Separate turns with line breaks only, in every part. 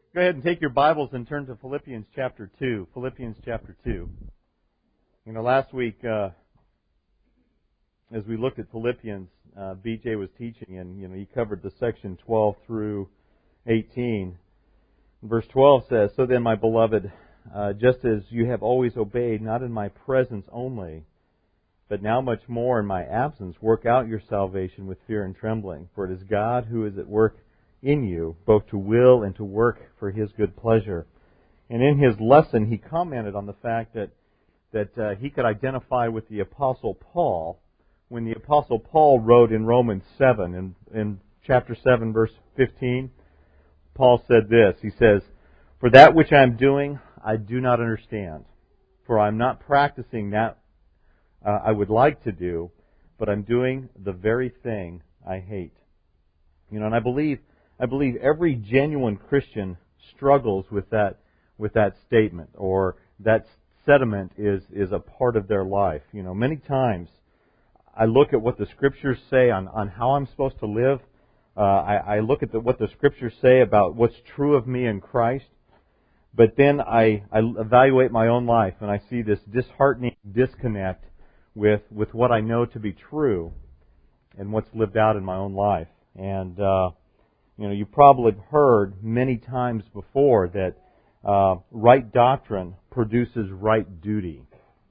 Go ahead and take your Bibles and turn to Philippians chapter 2. Philippians chapter 2. Last week, as we looked at Philippians, BJ was teaching, and he covered the section 12 through 18. Verse 12 says, "So then, my beloved, just as you have always obeyed, not in my presence only, but now much more in my absence, work out your salvation with fear and trembling. For it is God who is at work in you, both to will and to work for His good pleasure." And in his lesson, he commented on the fact that he could identify with the Apostle Paul when the Apostle Paul wrote in Romans 7, in chapter 7, verse 15, Paul said this. He says, "For that which I am doing, I do not understand. For I am not practicing that I would like to do, but I'm doing the very thing I hate." And I believe every genuine Christian struggles with that statement, or that sentiment is a part of their life. Many times I look at what the Scriptures say on how I'm supposed to live. I look at what the Scriptures say about what's true of me in Christ. But then I evaluate my own life, and I see this disheartening disconnect with what I know to be true and what's lived out in my own life. And you probably have heard many times before that right doctrine produces right duty.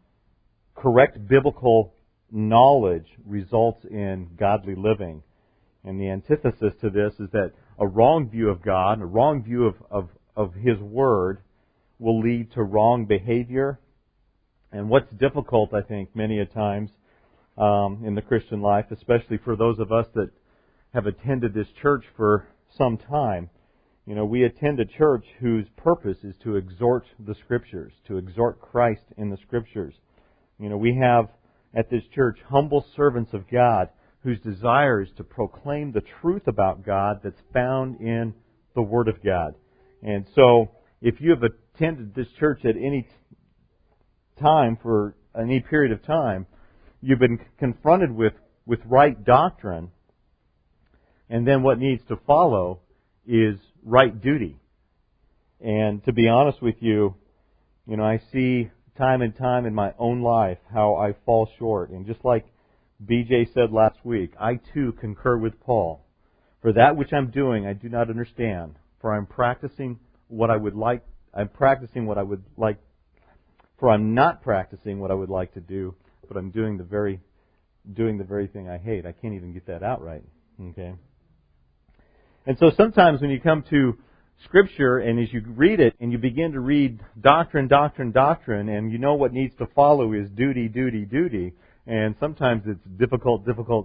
Correct biblical knowledge results in godly living. And the antithesis to this is that a wrong view of God, a wrong view of His Word, will lead to wrong behavior. And what's difficult, I think, many a times in the Christian life, especially for those of us that have attended this church for some time, we attend a church whose purpose is to exhort the Scriptures, to exhort Christ in the Scriptures. We have at this church humble servants of God whose desire is to proclaim the truth about God that's found in the Word of God. And so, if you have attended this church at any time, for any period of time, you've been confronted with right doctrine, and then what needs to follow is right duty. And to be honest with you, I see time and time in my own life how I fall short. And just like BJ said last week, I too concur with Paul. "For that which I'm doing, I do not understand. For I'm practicing what I would like. I'm practicing what I would like. For I'm not practicing what I would like to do, but I'm doing the very thing I hate." I can't even get that out right. Okay. And so sometimes when you come to Scripture, and as you read it, and you begin to read doctrine, and what needs to follow is duty, duty, duty, and sometimes it's difficult,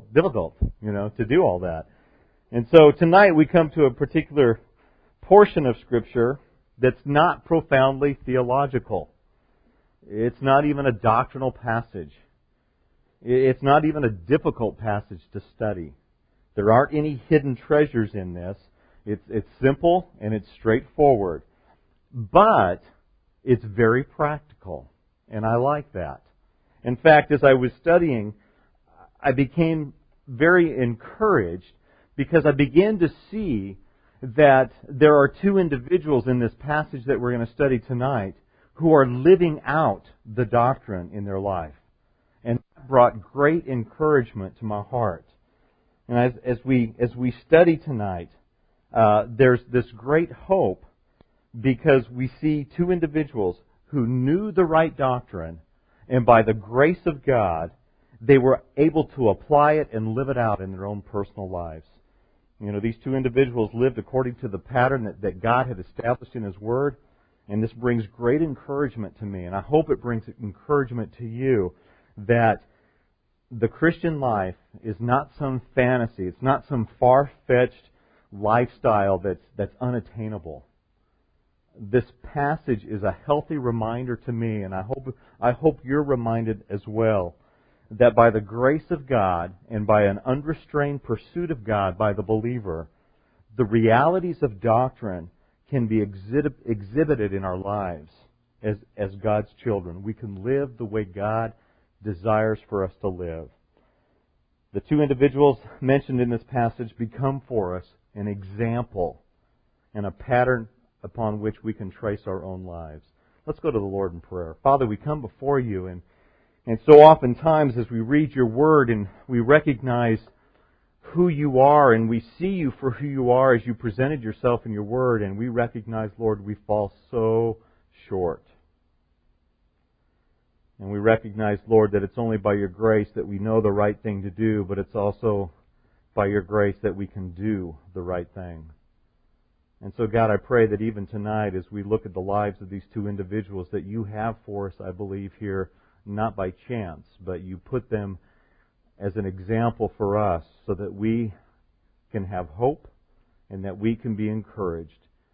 to do all that. And so tonight we come to a particular portion of Scripture that's not profoundly theological. It's not even a doctrinal passage. It's not even a difficult passage to study. There aren't any hidden treasures in this. It's simple and it's straightforward. But it's very practical. And I like that. In fact, as I was studying, I became very encouraged because I began to see that there are two individuals in this passage that we're going to study tonight who are living out the doctrine in their life. And that brought great encouragement to my heart. And as we study tonight, there's this great hope because we see two individuals who knew the right doctrine, and by the grace of God, they were able to apply it and live it out in their own personal lives. These two individuals lived according to the pattern that God had established in His Word, and this brings great encouragement to me, and I hope it brings encouragement to you that the Christian life is not some fantasy. It's not some far-fetched lifestyle that's unattainable. This passage is a healthy reminder to me, and I hope you're reminded as well, that by the grace of God and by an unrestrained pursuit of God by the believer, the realities of doctrine can be exhibited in our lives as God's children. We can live the way God desires for us to live. The two individuals mentioned in this passage become for us an example and a pattern upon which we can trace our own lives. Let's go to the Lord in prayer. Father, we come before you, and so oftentimes as we read your word and we recognize who you are and we see you for who you are as you presented yourself in your word, and we recognize, Lord, we fall so short. And we recognize, Lord, that it's only by your grace that we know the right thing to do, but it's also by your grace that we can do the right thing. And so, God, I pray that even tonight, as we look at the lives of these two individuals that you have for us, I believe here, not by chance, but you put them as an example for us so that we can have hope and that we can be encouraged.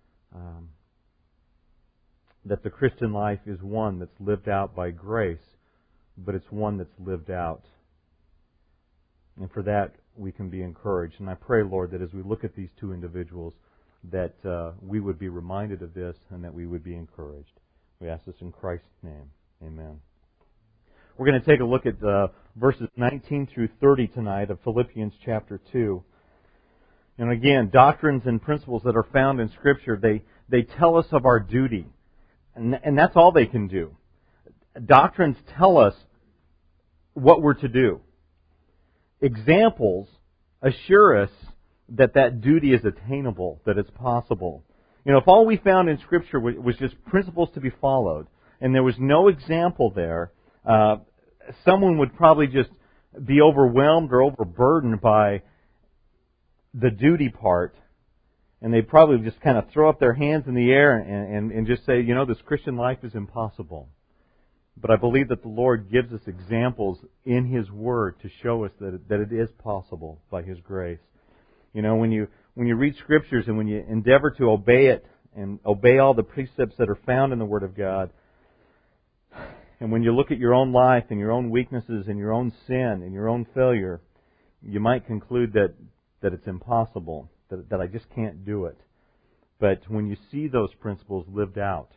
That the Christian life is one that's lived out by grace, but it's one that's lived out. And for that, we can be encouraged. And I pray, Lord, that as we look at these two individuals, that we would be reminded of this and that we would be encouraged. We ask this in Christ's name. Amen. We're going to take a look at verses 19 through 30 tonight of Philippians chapter 2. And again, doctrines and principles that are found in Scripture, they tell us of our duty. And that's all they can do. Doctrines tell us what we're to do. Examples assure us that that duty is attainable, that it's possible. You know, if all we found in Scripture was just principles to be followed, and there was no example there, someone would probably just be overwhelmed or overburdened by the duty part, and they'd probably just kind of throw up their hands in the air and just say, you know, this Christian life is impossible. But I believe that the Lord gives us examples in His Word to show us that it is possible by His grace. You know, when you read Scriptures and when you endeavor to obey it and obey all the precepts that are found in the Word of God, and when you look at your own life and your own weaknesses and your own sin and your own failure, you might conclude that it's impossible, that I just can't do it. But when you see those principles lived out,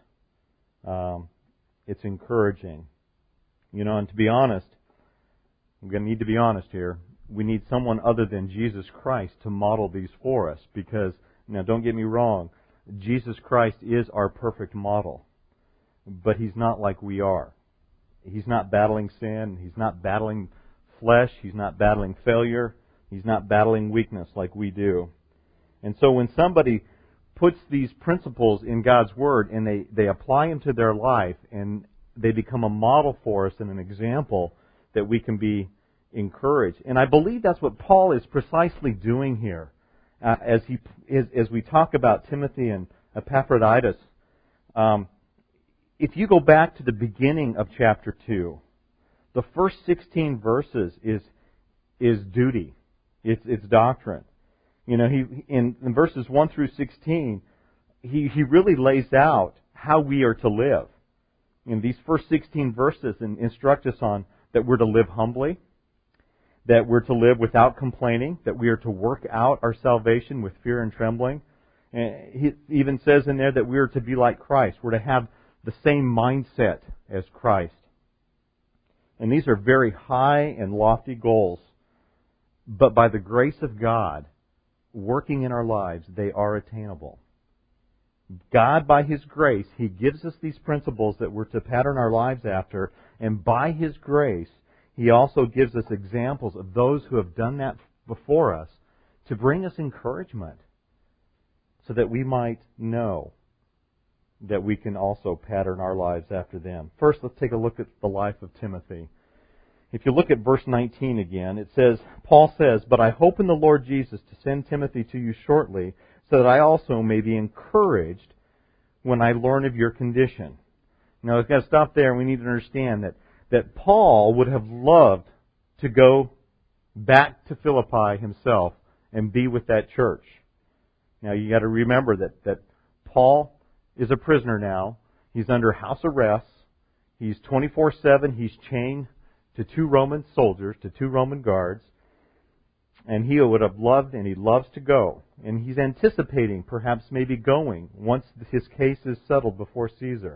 it's encouraging. You know, and to be honest, I'm going to need to be honest here, we need someone other than Jesus Christ to model these for us. Because, now don't get me wrong, Jesus Christ is our perfect model. But He's not like we are. He's not battling sin. He's not battling flesh. He's not battling failure. He's not battling weakness like we do. And so when somebody puts these principles in God's Word and they apply them to their life and they become a model for us and an example, that we can be encouraged. And I believe that's what Paul is precisely doing here. As we talk about Timothy and Epaphroditus, if you go back to the beginning of chapter 2, the first 16 verses is duty. It's doctrine. You know, in verses 1 through 16, he really lays out how we are to live. In these first 16 verses instruct us on that we're to live humbly, that we're to live without complaining, that we are to work out our salvation with fear and trembling. And he even says in there that we are to be like Christ. We're to have the same mindset as Christ. And these are very high and lofty goals. But by the grace of God, working in our lives, they are attainable. God, by His grace, He gives us these principles that we're to pattern our lives after. And by His grace, He also gives us examples of those who have done that before us to bring us encouragement so that we might know that we can also pattern our lives after them. First, let's take a look at the life of Timothy. If you look at verse 19 again, it says, Paul says, "But I hope in the Lord Jesus to send Timothy to you shortly, so that I also may be encouraged when I learn of your condition." Now, I've got to stop there, and we need to understand that Paul would have loved to go back to Philippi himself and be with that church. Now, you got to remember that Paul is a prisoner now. He's under house arrest. He's 24/7. He's chained to 2 Roman soldiers, to 2 Roman guards. And he would have loved, and he loves to go. And he's anticipating perhaps maybe going once his case is settled before Caesar.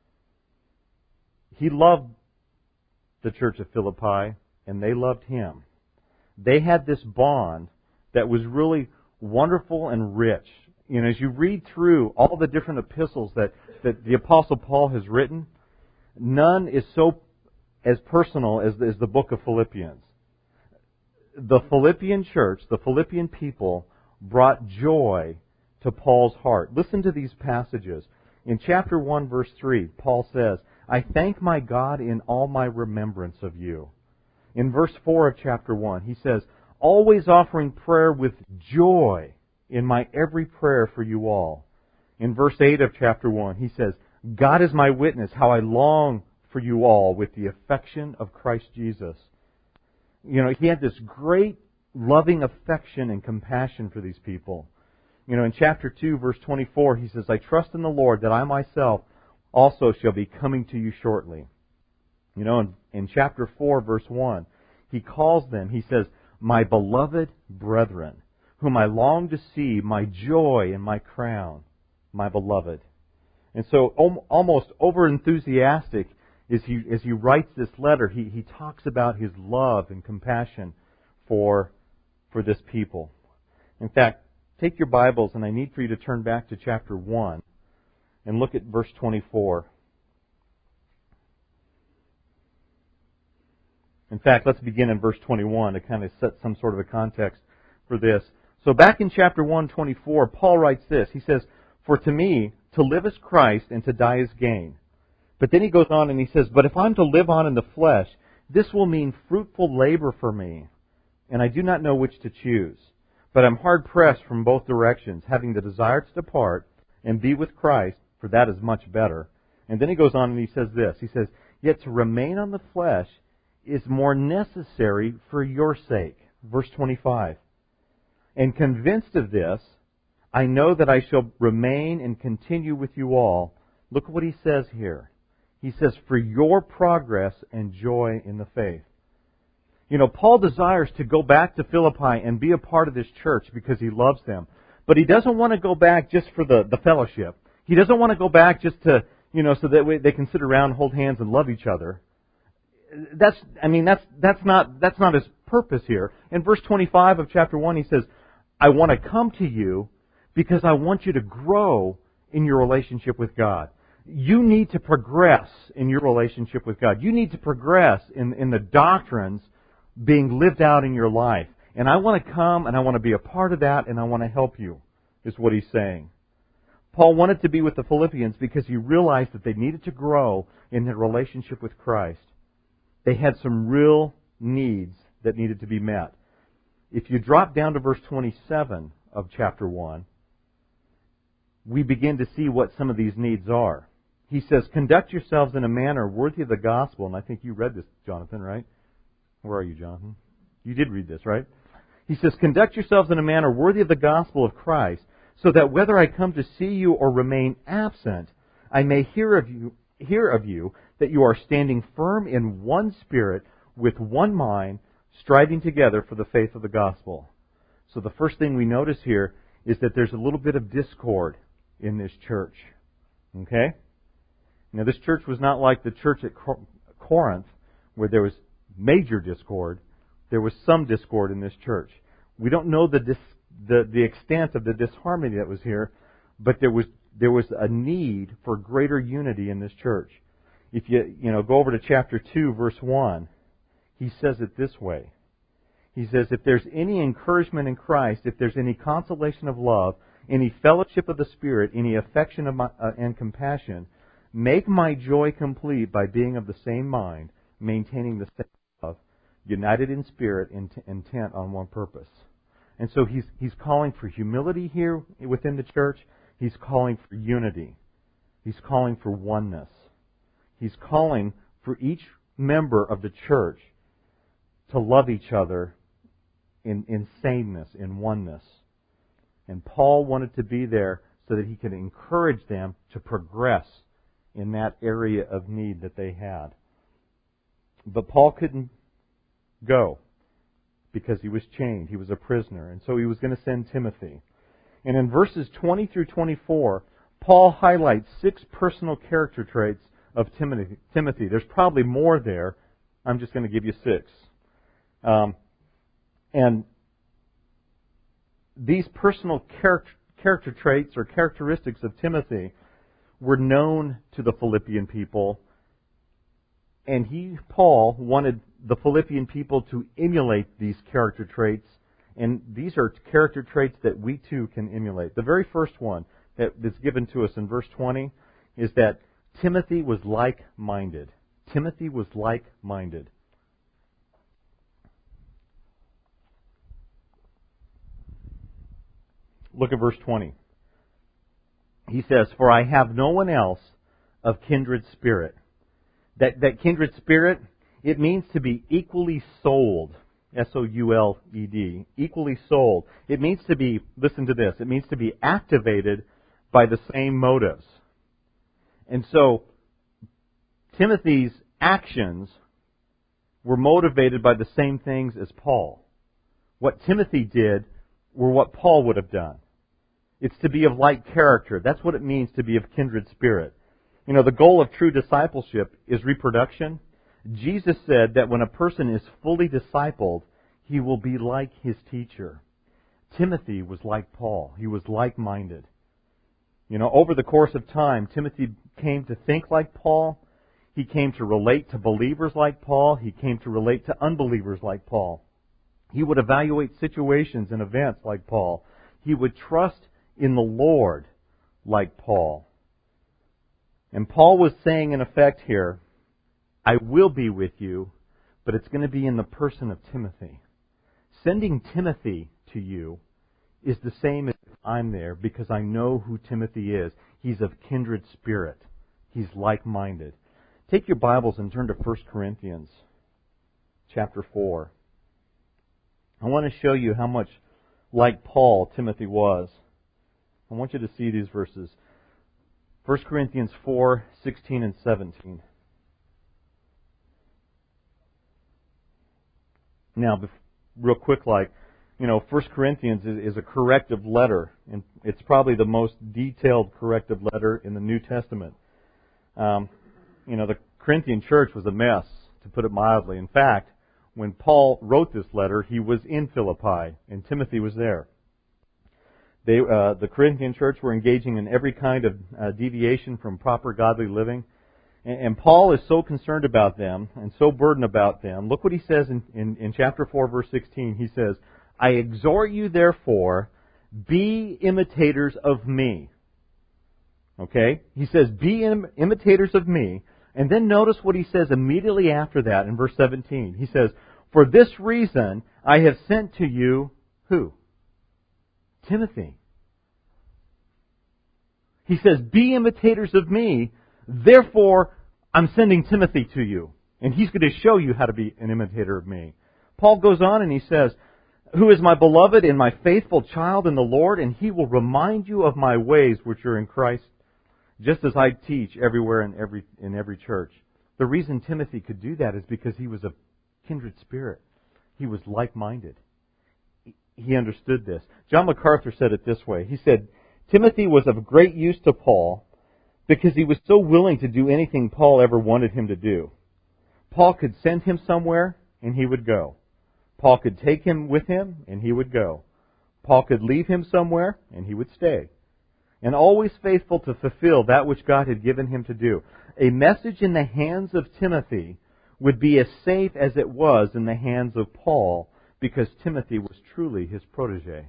He loved the church of Philippi, and they loved him. They had this bond that was really wonderful and rich. as you read through all the different epistles that the Apostle Paul has written, none is so as personal as the book of Philippians. The Philippian church, the Philippian people, brought joy to Paul's heart. Listen to these passages. In chapter 1, verse 3, Paul says, I thank my God in all my remembrance of you. In verse 4 of chapter 1, he says, always offering prayer with joy in my every prayer for you all. In verse 8 of chapter 1, he says, God is my witness, how I long for you all with the affection of Christ Jesus. He had this great loving affection and compassion for these people. In chapter 2, verse 24, he says, I trust in the Lord that I myself also shall be coming to you shortly. In chapter 4, verse 1, he calls them, he says, my beloved brethren, whom I long to see, my joy and my crown, my beloved. And so almost over-enthusiastic as he writes this letter, he talks about his love and compassion for this people. In fact, take your Bibles, and I need for you to turn back to chapter 1 and look at verse 24. In fact, let's begin in verse 21 to kind of set some sort of a context for this. So back in chapter 1:24, Paul writes this. He says, for to me, to live is Christ and to die is gain. But then he goes on and he says, but if I'm to live on in the flesh, this will mean fruitful labor for me, and I do not know which to choose. But I'm hard-pressed from both directions, having the desire to depart and be with Christ, for that is much better. And then he goes on and he says this. He says, yet to remain on the flesh is more necessary for your sake. Verse 25. And convinced of this, I know that I shall remain and continue with you all. Look at what he says here. He says, for your progress and joy in the faith. Paul desires to go back to Philippi and be a part of this church because he loves them. But he doesn't want to go back just for the fellowship. He doesn't want to go back just to, so that they can sit around, hold hands, and love each other. That's not his purpose here. In verse 25 of chapter 1, he says, I want to come to you because I want you to grow in your relationship with God. You need to progress in your relationship with God. You need to progress in the doctrines being lived out in your life. And I want to come and I want to be a part of that and I want to help you, is what he's saying. Paul wanted to be with the Philippians because he realized that they needed to grow in their relationship with Christ. They had some real needs that needed to be met. If you drop down to verse 27 of chapter 1, we begin to see what some of these needs are. He says, conduct yourselves in a manner worthy of the gospel. And I think you read this, Jonathan, right? Where are you, Jonathan? You did read this, right? He says, conduct yourselves in a manner worthy of the gospel of Christ, so that whether I come to see you or remain absent, I may hear of you that you are standing firm in one spirit, with one mind, striving together for the faith of the gospel. So the first thing we notice here is that there's a little bit of discord in this church. Okay? Now, this church was not like the church at Corinth, where there was major discord. There was some discord in this church. We don't know the extent of the disharmony that was here, but there was a need for greater unity in this church. If you go over to chapter 2, verse 1, he says it this way. He says, if there's any encouragement in Christ, if there's any consolation of love, any fellowship of the Spirit, any affection and compassion, make my joy complete by being of the same mind, maintaining the same love, united in spirit, intent on one purpose. And so he's calling for humility here within the church. He's calling for unity. He's calling for oneness. He's calling for each member of the church to love each other in sameness, in oneness. And Paul wanted to be there so that he could encourage them to progress in that area of need that they had. But Paul couldn't go because he was chained. He was a prisoner. And so he was going to send Timothy. And in verses 20 through 24, Paul highlights 6 personal character traits of Timothy. There's probably more there. I'm just going to give you 6. And these personal character traits or characteristics of Timothy were known to the Philippian people, and Paul, wanted the Philippian people to emulate these character traits, and these are character traits that we too can emulate. The very first one that's given to us in verse 20 is that Timothy was like-minded. Timothy was like-minded. Look at verse 20. He says, "For I have no one else of kindred spirit." That kindred spirit, it means to be equally souled. S-O-U-L-E-D. Equally souled. It means to be, listen to this, it means to be activated by the same motives. And so, Timothy's actions were motivated by the same things as Paul. What Timothy did were what Paul would have done. It's to be of like character. That's what it means to be of kindred spirit. You know, the goal of true discipleship is reproduction. Jesus said that when a person is fully discipled, he will be like his teacher. Timothy was like Paul. He was like-minded. You know, over the course of time, Timothy came to think like Paul. He came to relate to believers like Paul. He came to relate to unbelievers like Paul. He would evaluate situations and events like Paul. He would trust in the Lord like Paul. And Paul was saying in effect here, I will be with you, but it's going to be in the person of Timothy. Sending Timothy to you is the same as I'm there because I know who Timothy is. He's of kindred spirit. He's like-minded. Take your Bibles and turn to 1 Corinthians chapter 4. I want to show you how much like Paul Timothy was. I want you to see these verses. 1 Corinthians 4, 16 and 17. Now, real quick, 1 Corinthians is a corrective letter, and it's probably the most detailed corrective letter in the New Testament. The Corinthian church was a mess, to put it mildly. In fact, when Paul wrote this letter, he was in Philippi, and Timothy was there. The Corinthian church were engaging in every kind of deviation from proper godly living. And Paul is so concerned about them and so burdened about them. Look what he says in chapter 4, verse 16. He says, I exhort you, therefore, be imitators of me. Okay? He says, be imitators of me. And then notice what he says immediately after that in verse 17. He says, for this reason I have sent to you, who? Timothy. He says, be imitators of me, therefore I'm sending Timothy to you. And he's going to show you how to be an imitator of me. Paul goes on and he says, who is my beloved and my faithful child in the Lord, and he will remind you of my ways which are in Christ, just as I teach everywhere in every church. The reason Timothy could do that is because he was of kindred spirit. He was like-minded. He understood this. John MacArthur said it this way. He said, Timothy was of great use to Paul because he was so willing to do anything Paul ever wanted him to do. Paul could send him somewhere, and he would go. Paul could take him with him, and he would go. Paul could leave him somewhere, and he would stay. And always faithful to fulfill that which God had given him to do. A message in the hands of Timothy would be as safe as it was in the hands of Paul, because Timothy was truly his protege.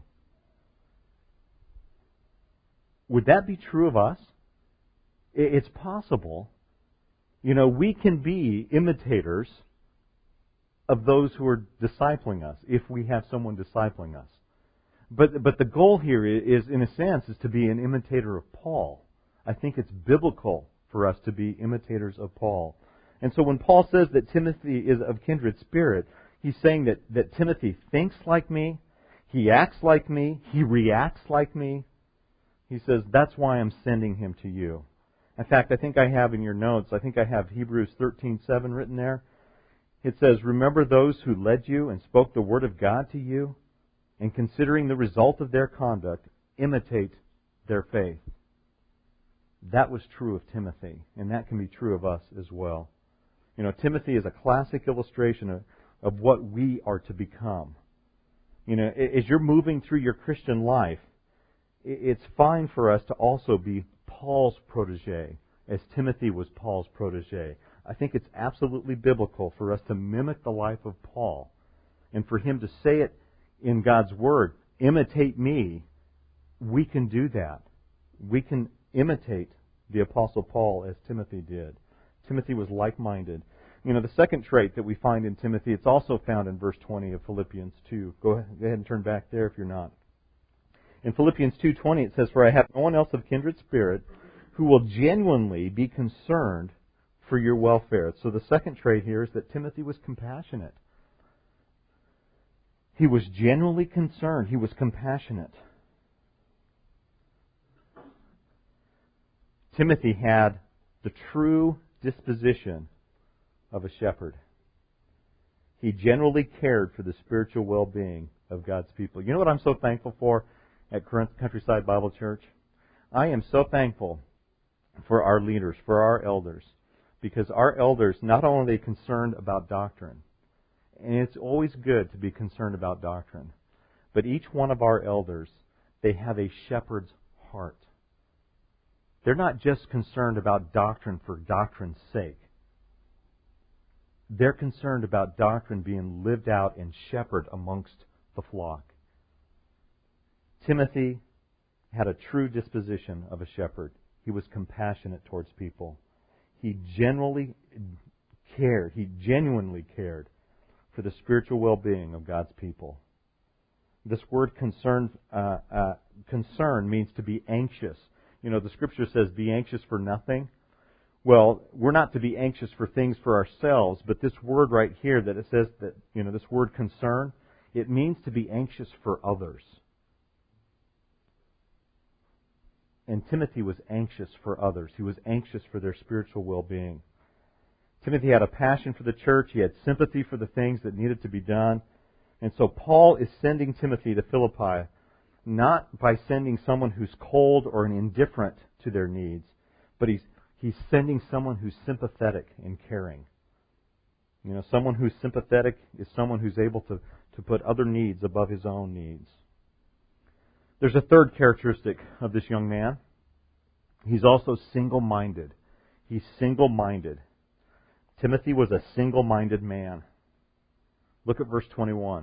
Would that be true of us? It's possible. We can be imitators of those who are discipling us, if we have someone discipling us. But the goal here is, in a sense, is to be an imitator of Paul. I think it's biblical for us to be imitators of Paul. And so when Paul says that Timothy is of kindred spirit, he's saying that Timothy thinks like me, he acts like me, he reacts like me. He says, that's why I'm sending him to you. In fact, I think I have in your notes, I think I have Hebrews 13:7 written there. It says, remember those who led you and spoke the word of God to you, and considering the result of their conduct, imitate their faith. That was true of Timothy, and that can be true of us as well. Timothy is a classic illustration of what we are to become. As you're moving through your Christian life, it's fine for us to also be Paul's protege, as Timothy was Paul's protege. I think it's absolutely biblical for us to mimic the life of Paul, and for him to say it in God's Word, imitate me. We can do that. We can imitate the Apostle Paul as Timothy did. Timothy was like-minded. The second trait that we find in Timothy, it's also found in verse 20 of Philippians 2. Go ahead and turn back there if you're not. In Philippians 2:20 it says, "For I have no one else of kindred spirit who will genuinely be concerned for your welfare." So the second trait here is that Timothy was compassionate. He was genuinely concerned. He was compassionate. Timothy had the true disposition of a shepherd. He genuinely cared for the spiritual well-being of God's people. You know what I'm so thankful for at Countryside Bible Church? I am so thankful for our leaders, for our elders, because our elders, not only are they concerned about doctrine, and it's always good to be concerned about doctrine, but each one of our elders, they have a shepherd's heart. They're not just concerned about doctrine for doctrine's sake. They're concerned about doctrine being lived out and shepherded amongst the flock. Timothy had a true disposition of a shepherd. He was compassionate towards people. He genuinely cared for the spiritual well-being of God's people. This word concern means to be anxious. The Scripture says, "Be anxious for nothing." Well, we're not to be anxious for things for ourselves, but this word right here that it says that, this word concern, it means to be anxious for others. And Timothy was anxious for others. He was anxious for their spiritual well-being. Timothy had a passion for the church. He had sympathy for the things that needed to be done. And so Paul is sending Timothy to Philippi, not by sending someone who's cold or indifferent to their needs, but he's sending someone who's sympathetic and caring. Someone who's sympathetic is someone who's able to put other needs above his own needs. There's a third characteristic of this young man. He's also single-minded. He's single-minded. Timothy was a single-minded man. Look at verse 21.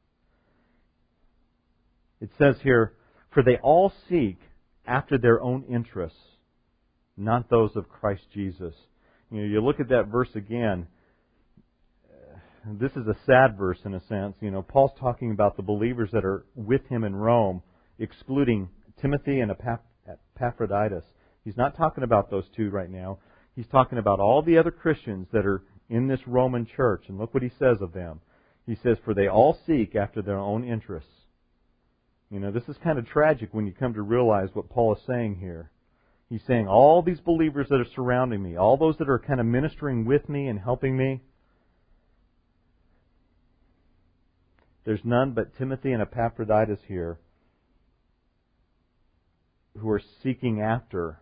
It says here, "For they all seek after their own interests, not those of Christ Jesus." You look at that verse again. This is a sad verse in a sense. Paul's talking about the believers that are with him in Rome, excluding Timothy and Epaphroditus. He's not talking about those two right now. He's talking about all the other Christians that are in this Roman church. And look what he says of them. He says, "For they all seek after their own interests." This is kind of tragic when you come to realize what Paul is saying here. He's saying all these believers that are surrounding me, all those that are kind of ministering with me and helping me, there's none but Timothy and Epaphroditus here who are seeking after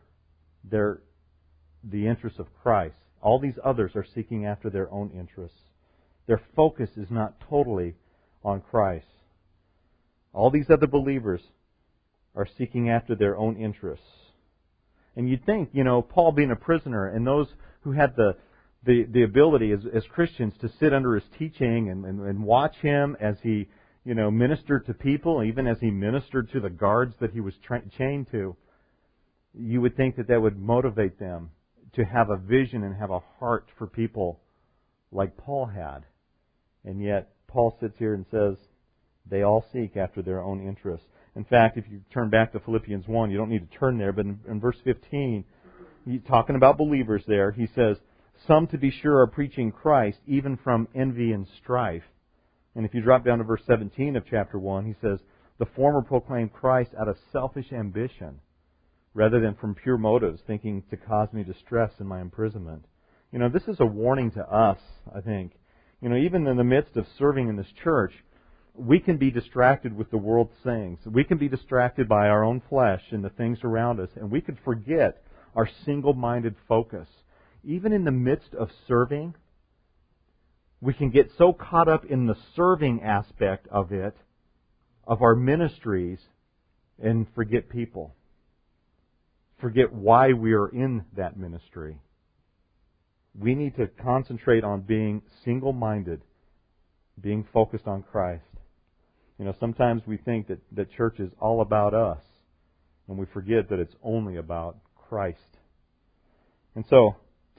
the interests of Christ. All these others are seeking after their own interests. Their focus is not totally on Christ. All these other believers are seeking after their own interests. And you'd think, Paul being a prisoner and those who had the ability as Christians to sit under his teaching and watch him as he, ministered to people, even as he ministered to the guards that he was chained to, you would think that would motivate them to have a vision and have a heart for people like Paul had. And yet, Paul sits here and says, they all seek after their own interests. In fact, if you turn back to Philippians 1, you don't need to turn there, but in verse 15, he's talking about believers there. He says, "Some to be sure are preaching Christ, even from envy and strife." And if you drop down to verse 17 of chapter 1, he says, "The former proclaim Christ out of selfish ambition, rather than from pure motives, thinking to cause me distress in my imprisonment." This is a warning to us, I think. Even in the midst of serving in this church, we can be distracted with the world's things. We can be distracted by our own flesh and the things around us, and we could forget our single-minded focus. Even in the midst of serving, we can get so caught up in the serving aspect of it, of our ministries, and forget people. Forget why we are in that ministry. We need to concentrate on being single-minded, being focused on Christ. Sometimes we think that church is all about us, and we forget that it's only about Christ. And so,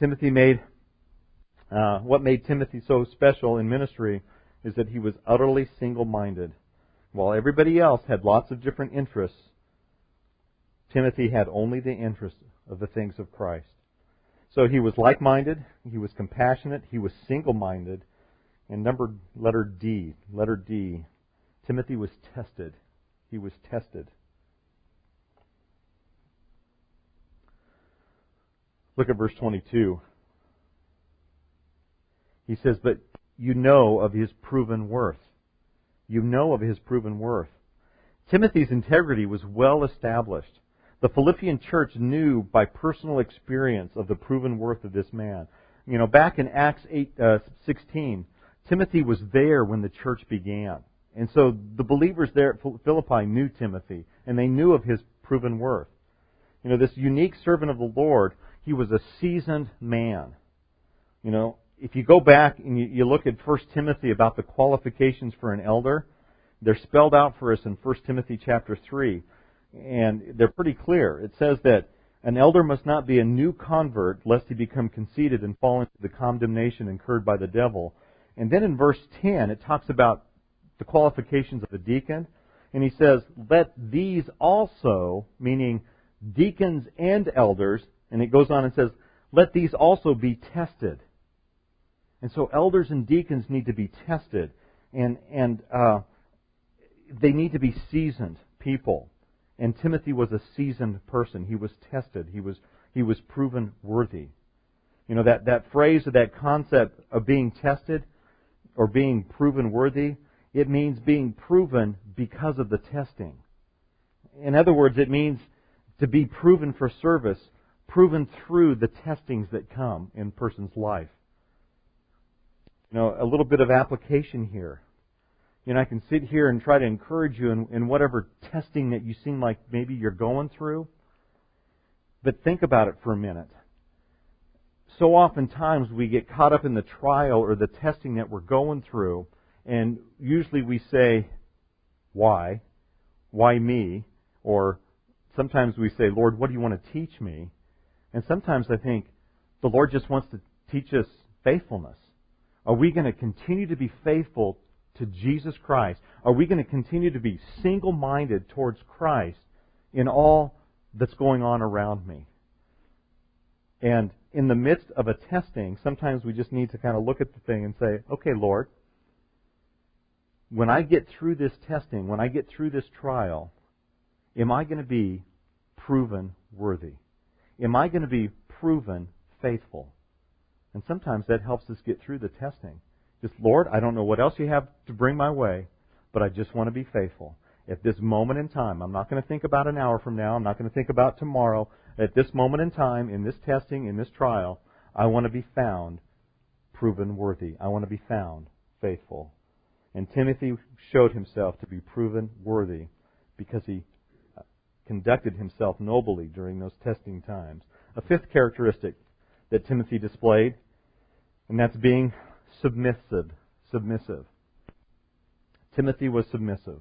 what made Timothy so special in ministry is that he was utterly single-minded. While everybody else had lots of different interests, Timothy had only the interest of the things of Christ. So he was like-minded, he was compassionate, he was single-minded, and letter D, Timothy was tested. He was tested. Look at verse 22. He says, but you know of his proven worth. You know of his proven worth. Timothy's integrity was well established. The Philippian church knew by personal experience of the proven worth of this man. Back in Acts 8:16, Timothy was there when the church began. And so the believers there at Philippi knew Timothy, and they knew of his proven worth. This unique servant of the Lord, he was a seasoned man. If you go back and you look at 1 Timothy about the qualifications for an elder, they're spelled out for us in 1 Timothy chapter 3. And they're pretty clear. It says that an elder must not be a new convert, lest he become conceited and fall into the condemnation incurred by the devil. And then in verse 10, it talks about the qualifications of a deacon. And he says, let these also, meaning deacons and elders, and it goes on and says, let these also be tested. And so elders and deacons need to be tested. And they need to be seasoned people. And Timothy was a seasoned person. He was tested. He was proven worthy. That phrase or that concept of being tested or being proven worthy, it means being proven because of the testing. In other words, it means to be proven for service, proven through the testings that come in a person's life. A little bit of application here. I can sit here and try to encourage you in whatever testing that you seem like maybe you're going through. But think about it for a minute. So oftentimes we get caught up in the trial or the testing that we're going through, and usually we say, why? Why me? Or sometimes we say, Lord, what do you want to teach me? And sometimes I think the Lord just wants to teach us faithfulness. Are we going to continue to be faithful to Jesus Christ? Are we going to continue to be single-minded towards Christ in all that's going on around me? And in the midst of a testing, sometimes we just need to kind of look at the thing and say, okay, Lord, when I get through this testing, when I get through this trial, am I going to be proven worthy? Am I going to be proven faithful? And sometimes that helps us get through the testing. Just, Lord, I don't know what else you have to bring my way, but I just want to be faithful. At this moment in time, I'm not going to think about an hour from now. I'm not going to think about tomorrow. At this moment in time, in this testing, in this trial, I want to be found proven worthy. I want to be found faithful. And Timothy showed himself to be proven worthy because he conducted himself nobly during those testing times. A fifth characteristic that Timothy displayed, and that's being submissive. Timothy was submissive.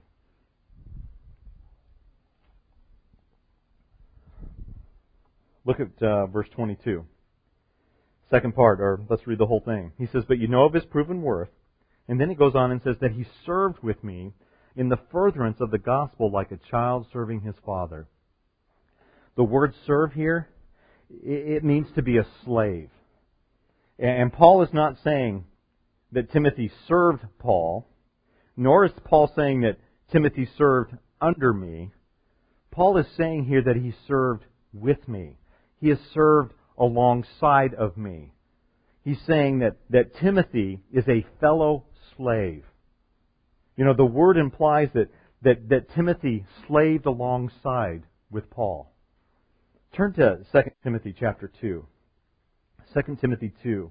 Look at verse 22. Second part, or let's read the whole thing. He says, but you know of his proven worth. And then he goes on and says that he served with me in the furtherance of the gospel like a child serving his father. The word serve here, it means to be a slave. And Paul is not saying that Timothy served Paul, nor is Paul saying that Timothy served under me. Paul is saying here that he served with me. He has served alongside of me. He's saying that Timothy is a fellow slave. The word implies that Timothy slaved alongside with Paul. Turn to 2 Timothy chapter 2. 2 Timothy 2.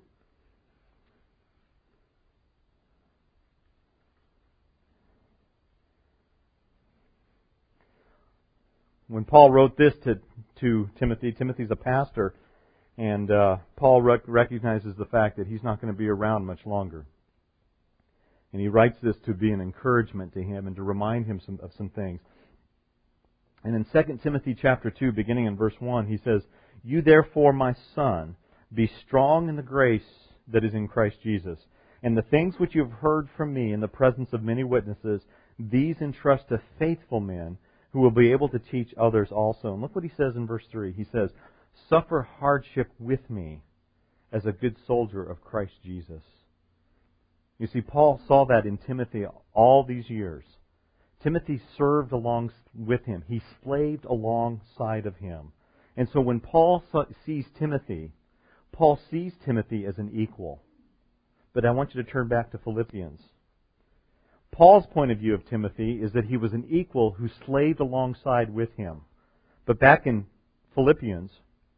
when Paul wrote this to Timothy, Timothy's a pastor, and Paul recognizes the fact that he's not going to be around much longer. And he writes this to be an encouragement to him and to remind him of some things. And in 2 Timothy chapter 2, beginning in verse 1, he says, "You therefore, my son, be strong in the grace that is in Christ Jesus. And the things which you have heard from me in the presence of many witnesses, these entrust to faithful men who will be able to teach others also." And look what he says in verse 3. He says, "Suffer hardship with me as a good soldier of Christ Jesus." You see, Paul saw that in Timothy all these years. Timothy served along with him. He slaved alongside of him. And so when Paul sees Timothy, Paul sees Timothy as an equal. But I want you to turn back to Philippians. Paul's point of view of Timothy is that he was an equal who slaved alongside with him. But back in Philippians,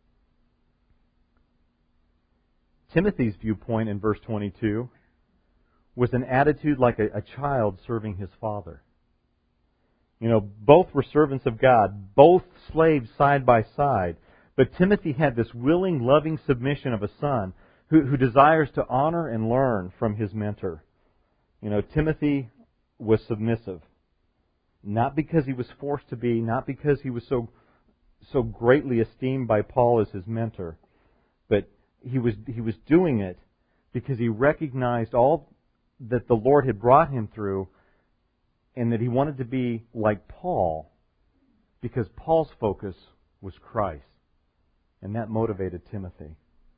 Timothy's viewpoint in verse 22 was an attitude like a child serving his father. You know, both were servants of God, both slaved side by side, but Timothy had this willing, loving submission of a son who desires to honor and learn from his mentor. You know, Timothy was submissive. Not because he was forced to be, not because he was so greatly esteemed by Paul as his mentor, but he was doing it because he recognized all that the Lord had brought him through, and that he wanted to be like Paul, because Paul's focus was Christ. And that motivated Timothy.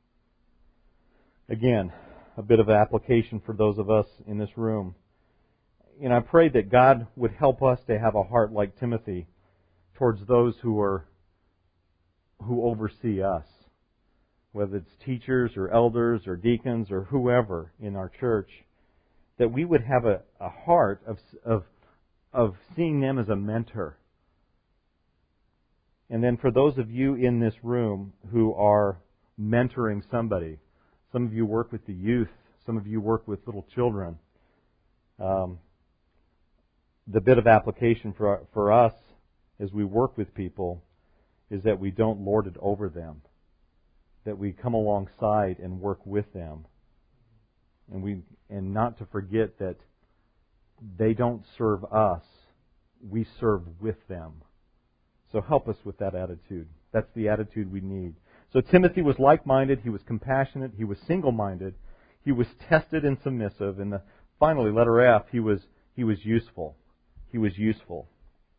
Again, a bit of application for those of us in this room. You know, I pray that God would help us to have a heart like Timothy towards those who oversee us, whether it's teachers or elders or deacons or whoever in our church, that we would have a heart of seeing them as a mentor. And then for those of you in this room who are mentoring somebody, some of you work with the youth, some of you work with little children, the bit of application for us as we work with people is that we don't lord it over them, that we come alongside and work with them, and not to forget that they don't serve us, we serve with them. So help us with that attitude. That's the attitude we need. So Timothy was like-minded, he was compassionate, he was single-minded, he was tested and submissive, and finally, letter F, he was useful. He was useful.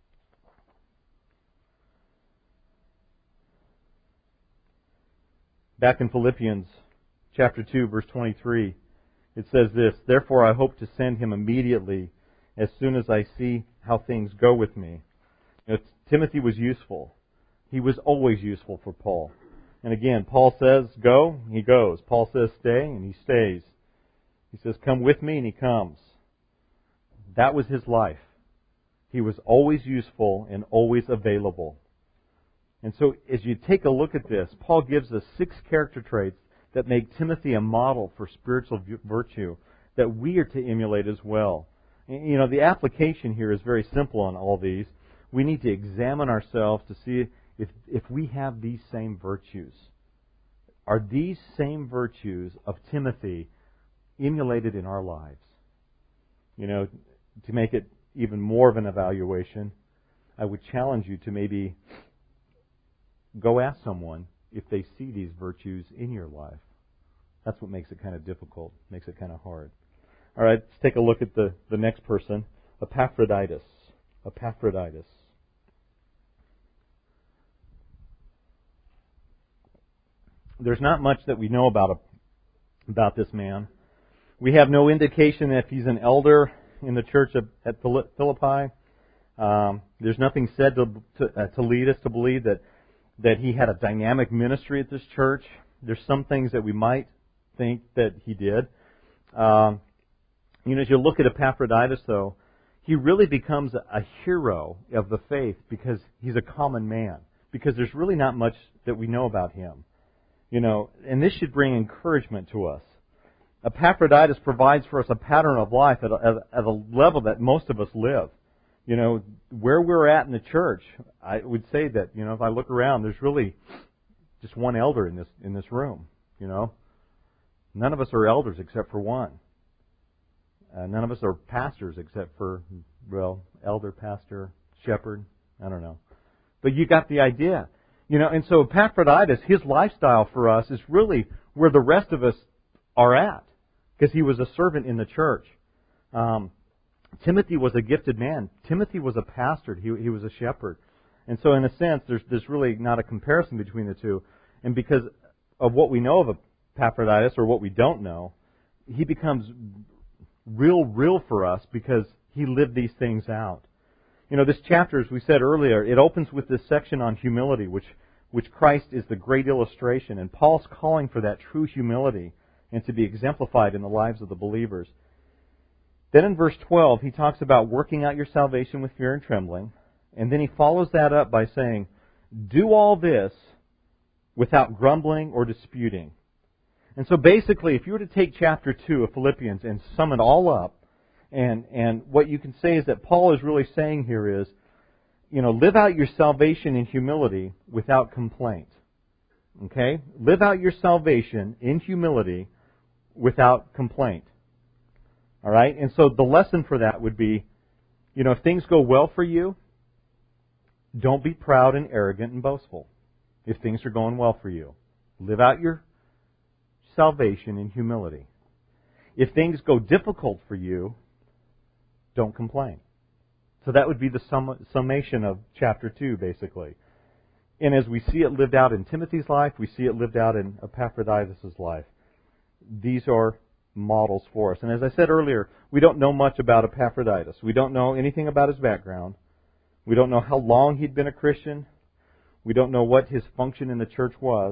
Back in Philippians chapter 2, verse 23, it says this, "Therefore I hope to send him immediately as soon as I see how things go with me." You know, Timothy was useful. He was always useful for Paul. And again, Paul says, go, he goes. Paul says, stay, and he stays. He says, come with me, and he comes. That was his life. He was always useful and always available. And so as you take a look at this, Paul gives us 6 character traits that make Timothy a model for spiritual virtue that we are to emulate as well. You know, the application here is very simple on all these. We need to examine ourselves to see if we have these same virtues. Are these same virtues of Timothy emulated in our lives? You know, to make it even more of an evaluation, I would challenge you to maybe go ask someone if they see these virtues in your life. That's what makes it kind of difficult, makes it kind of hard. All right, let's take a look at the next person, Epaphroditus. Epaphroditus. There's not much that we know about this man. We have no indication that he's an elder in the church at Philippi. There's nothing said to lead us to believe that he had a dynamic ministry at this church. There's some things that we might think that he did. As you look at Epaphroditus, though, he really becomes a hero of the faith because he's a common man. Because there's really not much that we know about him. You know, and this should bring encouragement to us. Epaphroditus provides for us a pattern of life at a level that most of us live. where we're at in the church, I would say that, if I look around, there's really just one elder in this room, None of us are elders except for one. None of us are pastors except for, elder, pastor, shepherd, I don't know. But you got the idea. And so Epaphroditus, his lifestyle for us is really where the rest of us are at, because he was a servant in the church. Timothy was a gifted man. Timothy was a pastor. He was a shepherd. And so in a sense, there's really not a comparison between the two. And because of what we know of Epaphroditus, or what we don't know, he becomes real for us because he lived these things out. This chapter, as we said earlier, it opens with this section on humility, which Christ is the great illustration. And Paul's calling for that true humility and to be exemplified in the lives of the believers. Then in verse 12, he talks about working out your salvation with fear and trembling. And then he follows that up by saying, do all this without grumbling or disputing. And so basically, if you were to take chapter 2 of Philippians and sum it all up, and what you can say is that Paul is really saying here is, live out your salvation in humility without complaint. Okay? Live out your salvation in humility without complaint. All right? And so the lesson for that would be, if things go well for you, don't be proud and arrogant and boastful. If things are going well for you, live out your salvation in humility. If things go difficult for you, don't complain. So that would be the summation of chapter 2, basically. And as we see it lived out in Timothy's life, we see it lived out in Epaphroditus' life. These are models for us. And as I said earlier, we don't know much about Epaphroditus. We don't know anything about his background. We don't know how long he'd been a Christian. We don't know what his function in the church was.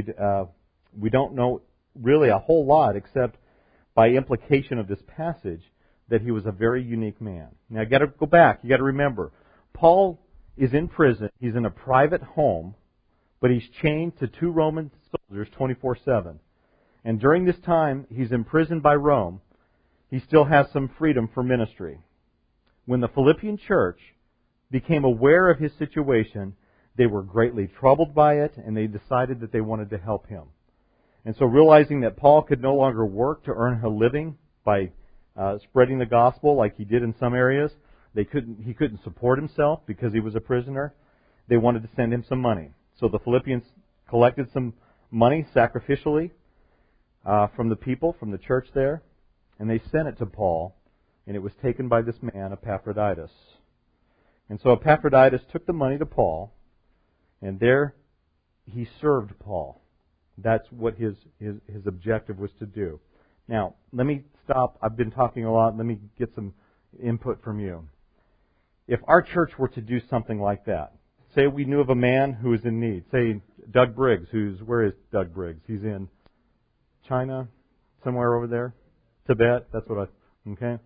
We don't know really a whole lot, except by implication of this passage, that he was a very unique man. Now, you got to go back. You got to remember, Paul is in prison. He's in a private home, but he's chained to 2 Roman soldiers 24/7. And during this time, he's imprisoned by Rome. He still has some freedom for ministry. When the Philippian church became aware of his situation, they were greatly troubled by it, and they decided that they wanted to help him. And so realizing that Paul could no longer work to earn a living by spreading the gospel like he did in some areas, he couldn't support himself because he was a prisoner, they wanted to send him some money. So the Philippians collected some money sacrificially from the people, from the church there, and they sent it to Paul, and it was taken by this man, Epaphroditus. And so Epaphroditus took the money to Paul, and there he served Paul. That's what his objective was to do. Now, let me stop. I've been talking a lot. Let me get some input from you. If our church were to do something like that, say we knew of a man who is in need. Say Doug Briggs, where is Doug Briggs? He's in China, somewhere over there. Tibet, that's what okay.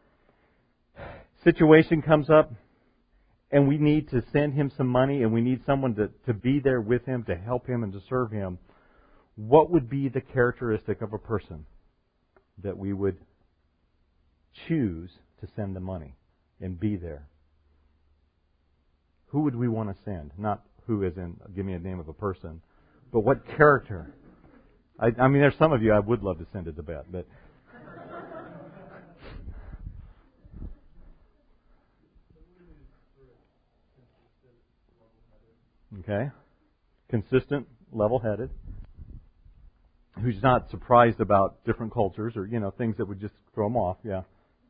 Situation comes up, and we need to send him some money, and we need someone to be there with him, to help him and to serve him. What would be the characteristic of a person that we would choose to send the money and be there? Who would we want to send? Not who as in, give me a name of a person, but what character? I mean, there's some of you I would love to send to Tibet, but... Okay. Consistent, level-headed. Who's not surprised about different cultures or, things that would just throw him off. Yeah.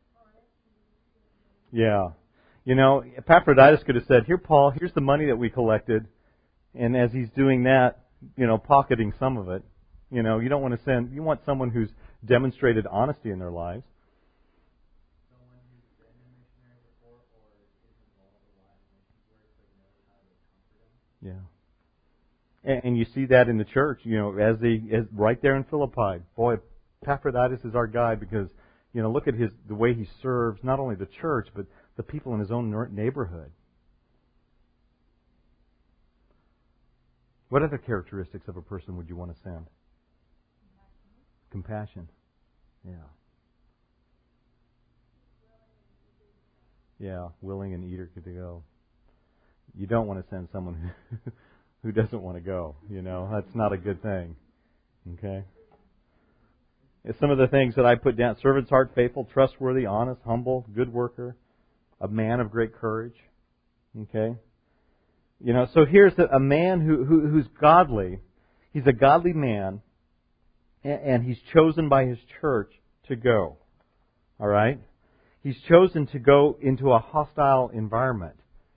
Yeah. Epaphroditus could have said, here, Paul, here's the money that we collected. And as he's doing that, pocketing some of it, you don't want to send, you want someone who's demonstrated honesty in their lives.
Someone who's been a missionary before or is involved in a lot of mission work but knows how to comfort them.
Yeah. And you see that in the church, as right there in Philippi. Boy, Epaphroditus is our guy because, look at the way he serves not only the church, but the people in his own neighborhood. What other characteristics of a person would you want to send? Compassion. Yeah. Yeah, willing and eager to go. You don't want to send someone who doesn't want to go. That's not a good thing. Okay? Some of the things that I put down: servant's heart, faithful, trustworthy, honest, humble, good worker, a man of great courage. Okay? So here's a man who's godly. He's a godly man, and he's chosen by his church to go. All right? He's chosen to go into a hostile environment.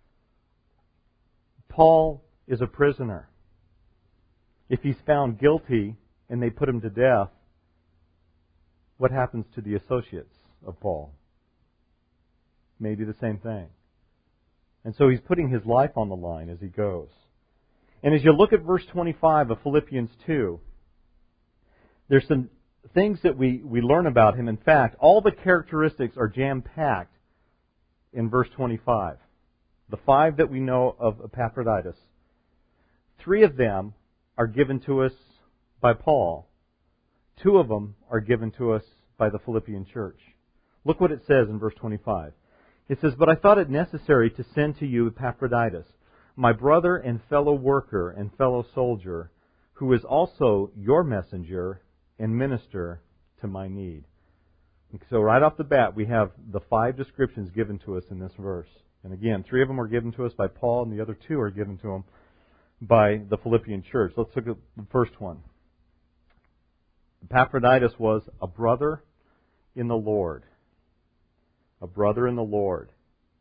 Paul is a prisoner. If he's found guilty and they put him to death, what happens to the associates of Paul? Maybe the same thing. And so he's putting his life on the line as he goes. And as you look at verse 25 of Philippians 2, there's some things that we learn about him. In fact, all the characteristics are jam-packed in verse 25. The 5 that we know of Epaphroditus. 3 of them are given to us by Paul. 2 of them are given to us by the Philippian church. Look what it says in verse 25. It says, "But I thought it necessary to send to you Epaphroditus, my brother and fellow worker and fellow soldier, who is also your messenger and minister to my need." And so right off the bat, we have the 5 descriptions given to us in this verse. And again, 3 of them are given to us by Paul, and the other 2 are given to him by the Philippian church. Let's look at the first one. Epaphroditus was a brother in the Lord. A brother in the Lord.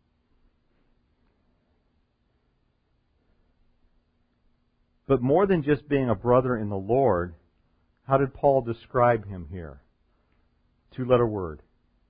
But more than just being a brother in the Lord, how did Paul describe him here? 2-letter word.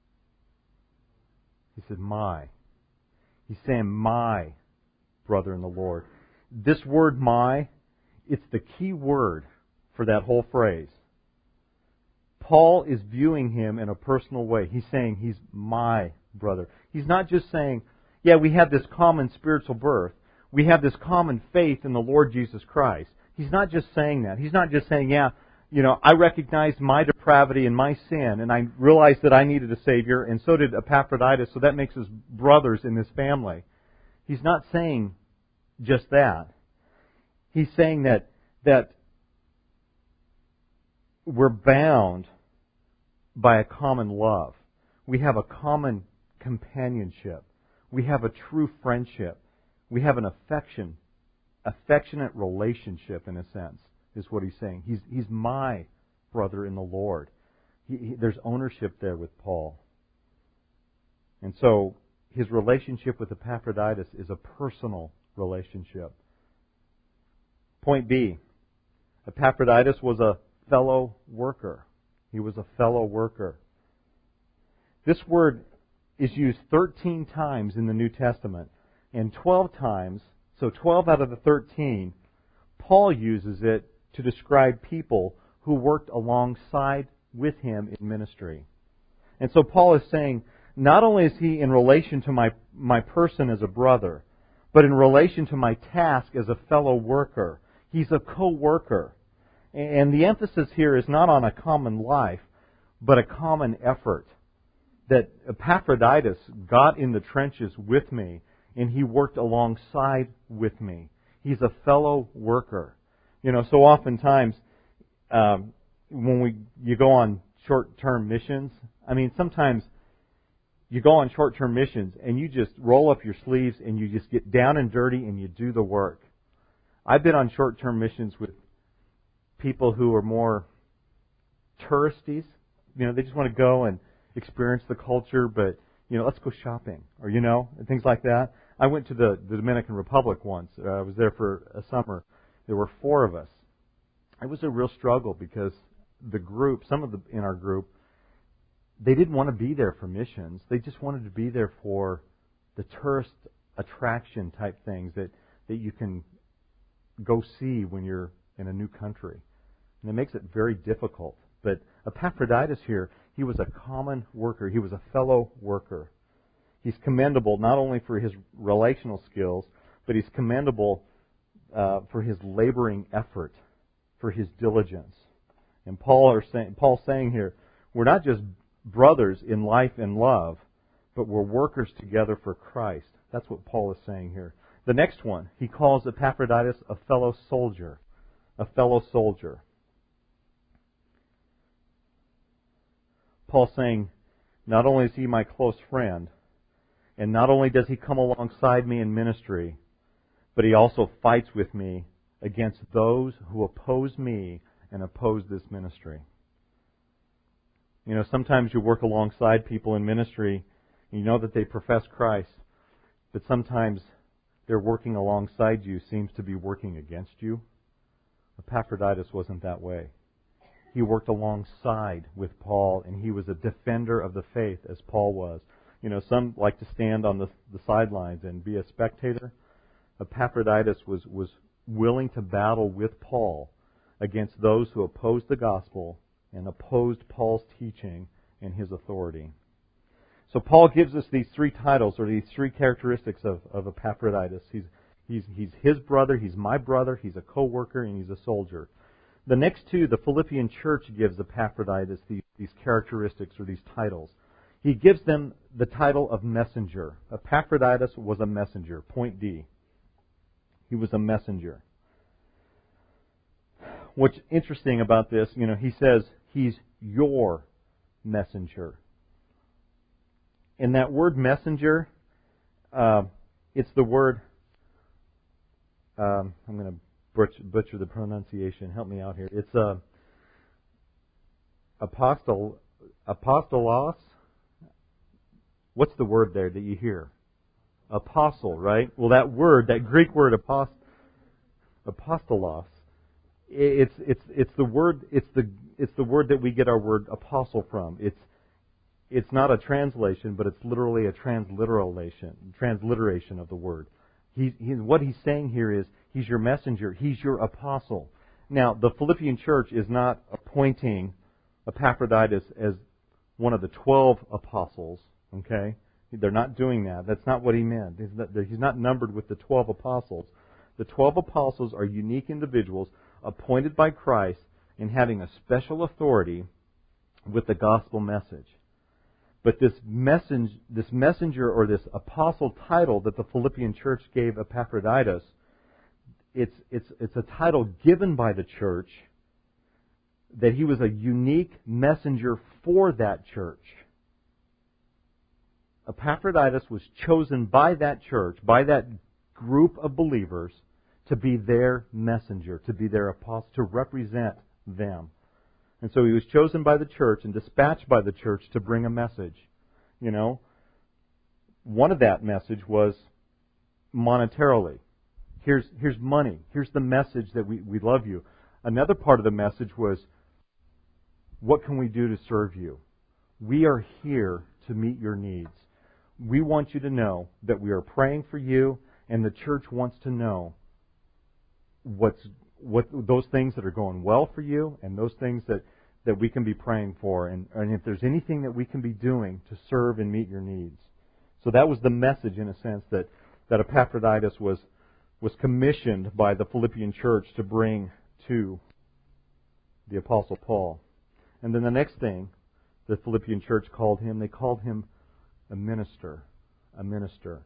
He said, my. He's saying, my brother in the Lord. This word, my, it's the key word for that whole phrase. Paul is viewing him in a personal way. He's saying, he's my brother. He's not just saying, yeah, we have this common spiritual birth. We have this common faith in the Lord Jesus Christ. He's not just saying that. He's not just saying, yeah, I recognized my depravity and my sin, and I realized that I needed a Savior, and so did Epaphroditus, so that makes us brothers in this family. He's not saying just that. He's saying that we're bound by a common love. We have a common companionship. We have a true friendship. We have an affectionate relationship, in a sense, is what he's saying. He's my brother in the Lord. There's ownership there with Paul. And so his relationship with Epaphroditus is a personal relationship. Point B, Epaphroditus was a fellow worker. He was a fellow worker. This word is used 13 times in the New Testament, and 12 times, so 12 out of the 13, Paul uses it to describe people who worked alongside with him in ministry. And so Paul is saying, not only is he in relation to my person as a brother, but in relation to my task as a fellow worker. He's a co-worker. And the emphasis here is not on a common life, but a common effort. That Epaphroditus got in the trenches with me, and he worked alongside with me. He's a fellow worker. So oftentimes, when you go on short-term missions, sometimes you go on short-term missions and you just roll up your sleeves and you just get down and dirty and you do the work. I've been on short-term missions with people who are more touristies. They just want to go and experience the culture, but, let's go shopping, or, and things like that. I went to the Dominican Republic once. I was there for a summer. There were 4 of us. It was a real struggle because the group, in our group, they didn't want to be there for missions. They just wanted to be there for the tourist attraction type things that you can go see when you're in a new country. And it makes it very difficult. But Epaphroditus here, he was a common worker. He was a fellow worker. He's commendable not only for his relational skills, but he's commendable for his laboring effort, for his diligence. And Paul's saying here, we're not just brothers in life and love, but we're workers together for Christ. That's what Paul is saying here. The next one, he calls Epaphroditus a fellow soldier. A fellow soldier. Paul's saying, not only is he my close friend, and not only does he come alongside me in ministry, but he also fights with me against those who oppose me and oppose this ministry. You know, sometimes you work alongside people in ministry, and you know that they profess Christ, but sometimes their working alongside you seems to be working against you. Epaphroditus wasn't that way. He worked alongside with Paul, and he was a defender of the faith, as Paul was. You know, some like to stand on the sidelines and be a spectator. Epaphroditus was willing to battle with Paul against those who opposed the gospel and opposed Paul's teaching and his authority. So Paul gives us these three titles, or these three characteristics of Epaphroditus. He's his brother, he's my brother, he's a co-worker, and he's a soldier. The next two, the Philippian church gives Epaphroditus these characteristics or these titles. He gives them the title of messenger. Epaphroditus was a messenger. Point D. He was a messenger. What's interesting about this, you know, he says he's your messenger. And that word messenger, it's the word, I'm going to butcher the pronunciation. Help me out here. It's apostolos. What's the word there that you hear? Apostle, right? Well, that word, that Greek word apostolos, it's the word that we get our word apostle from. It's not a translation, but it's literally a transliteration of the word. What he's saying here is, he's your messenger, he's your apostle. Now, the Philippian church is not appointing Epaphroditus as one of the 12 apostles, okay? They're not doing that. That's not what he meant. He's not numbered with the 12 apostles. The 12 apostles are unique individuals appointed by Christ and having a special authority with the gospel message. But this messenger or this apostle title that the Philippian church gave Epaphroditus, it's a title given by the church that he was a unique messenger for that church. Epaphroditus was chosen by that church, by that group of believers, to be their messenger, to be their apostle, to represent them. And so he was chosen by the church and dispatched by the church to bring a message. You know, one of that message was monetarily. Here's money. Here's the message that we love you. Another part of the message was, what can we do to serve you? We are here to meet your needs. We want you to know that we are praying for you, and the church wants to know what those things that are going well for you and those things that we can be praying for, and if there's anything that we can be doing to serve and meet your needs. So that was the message, in a sense, that Epaphroditus was commissioned by the Philippian church to bring to the Apostle Paul. And then the next thing the Philippian church called him, they called him a minister. A minister.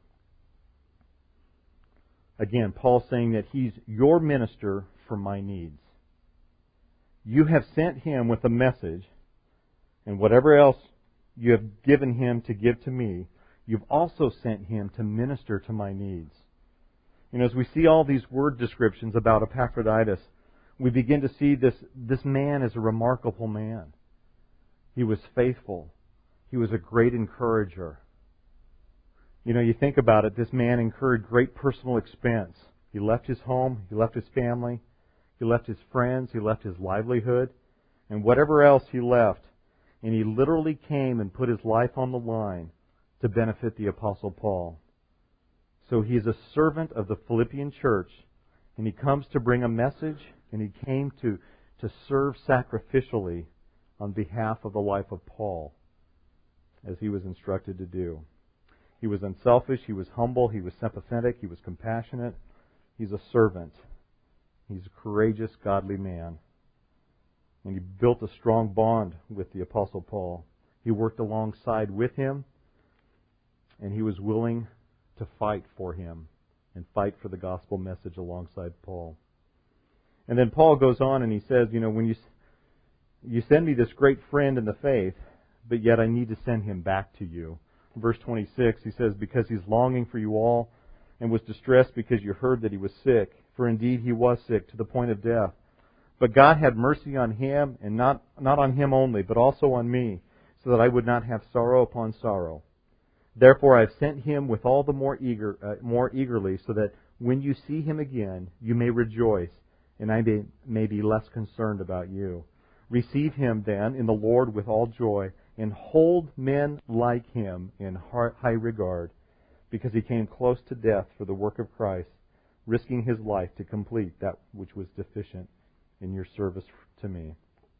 Again, Paul's saying that he's your minister for my needs. You have sent him with a message, and whatever else you have given him to give to me, you've also sent him to minister to my needs. And as we see all these word descriptions about Epaphroditus, we begin to see this man as a remarkable man. He was faithful. He was a great encourager. You know, you think about it, this man incurred great personal expense. He left his home, he left his family, he left his friends, he left his livelihood, and whatever else he left. And he literally came and put his life on the line to benefit the Apostle Paul. So he is a servant of the Philippian church, and he comes to bring a message, and he came to serve sacrificially on behalf of the life of Paul, as he was instructed to do. He was unselfish, he was humble, he was sympathetic, he was compassionate. He's a servant. He's a courageous, godly man. And he built a strong bond with the Apostle Paul. He worked alongside with him. And he was willing to fight for him and fight for the gospel message alongside Paul. And then Paul goes on and he says, when you send me this great friend in the faith, but yet I need to send him back to you. Verse 26, he says, because he's longing for you all and was distressed because you heard that he was sick. For indeed he was sick to the point of death. But God had mercy on him, and not on him only, but also on me, so that I would not have sorrow upon sorrow. Therefore I have sent him with all the more eagerly, so that when you see him again, you may rejoice, and I may be less concerned about you. Receive him then in the Lord with all joy, and hold men like him in high regard, because he came close to death for the work of Christ, risking his life to complete that which was deficient in your service to me.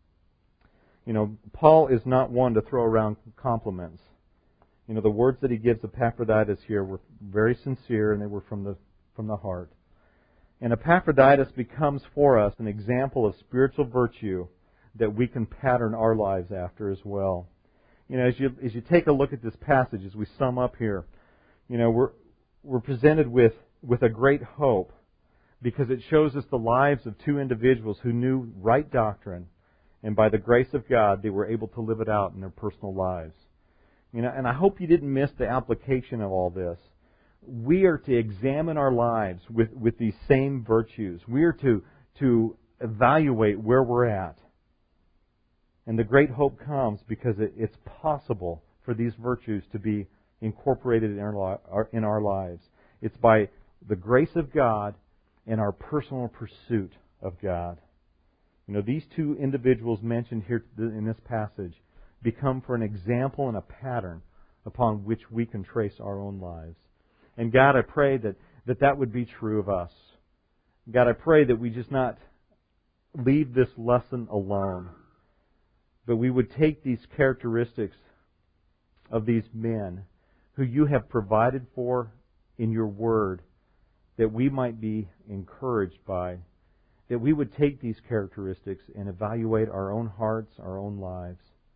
Paul is not one to throw around compliments. The words that he gives Epaphroditus here were very sincere, and they were from the heart. And Epaphroditus becomes for us an example of spiritual virtue that we can pattern our lives after as well. As you take a look at this passage, as we sum up here, we're presented with a great hope, because it shows us the lives of two individuals who knew right doctrine, and by the grace of God, they were able to live it out in their personal lives. And I hope you didn't miss the application of all this. We are to examine our lives with these same virtues. We are to evaluate where we're at. And the great hope comes because it's possible for these virtues to be incorporated in our lives. It's by the grace of God and our personal pursuit of God. These two individuals mentioned here in this passage become for an example and a pattern upon which we can trace our own lives. And God, I pray that would be true of us. God, I pray that we just not leave this lesson alone, but we would take these characteristics of these men who you have provided for in your Word, that we might be encouraged by, that we would take these characteristics and evaluate our own hearts, our own lives.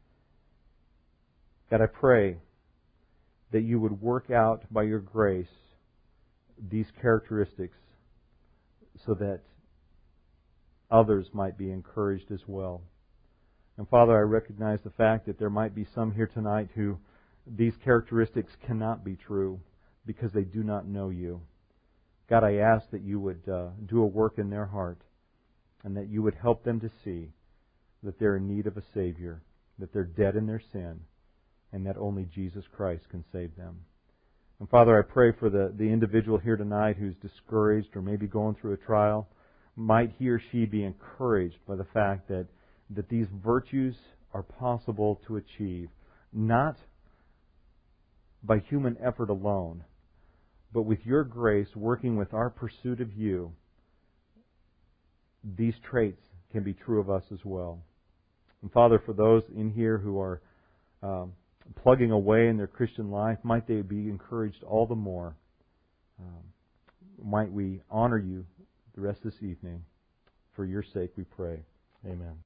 God, I pray that you would work out by your grace these characteristics so that others might be encouraged as well. And Father, I recognize the fact that there might be some here tonight who these characteristics cannot be true because they do not know you. God, I ask that you would do a work in their heart, and that you would help them to see that they're in need of a Savior, that they're dead in their sin, and that only Jesus Christ can save them. And Father, I pray for the individual here tonight who's discouraged or maybe going through a trial. Might he or she be encouraged by the fact that these virtues are possible to achieve, not by human effort alone, but with your grace working with our pursuit of you. These traits can be true of us as well. And Father, for those in here who are plugging away in their Christian life, might they be encouraged all the more. Might we honor you the rest of this evening. For your sake we pray. Amen.